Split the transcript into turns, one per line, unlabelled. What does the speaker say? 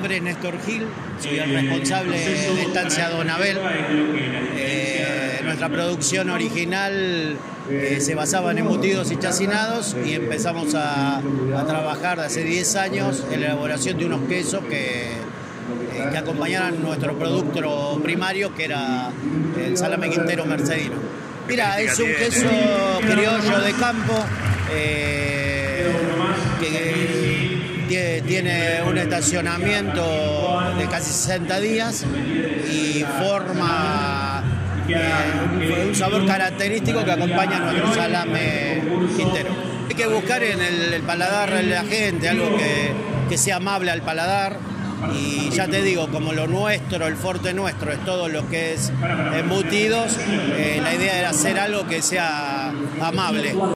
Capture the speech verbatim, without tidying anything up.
nombre es Néstor Gil, soy el responsable de Estancia Don Abel. Eh, nuestra producción original eh, se basaba en embutidos y chacinados y empezamos a, a trabajar de hace diez años en la elaboración de unos quesos que, eh, que acompañaran nuestro producto primario, que era el salame quintero mercedino. Mira, es un queso criollo de campo eh, que tiene un estacionamiento de casi sesenta días y forma eh, un sabor característico que acompaña a nuestro salame quintero. Hay que buscar en el, el paladar de la gente algo que, que sea amable al paladar. Y ya te digo, como lo nuestro, el fuerte nuestro es todo lo que es embutidos, eh, la idea era hacer algo que sea amable.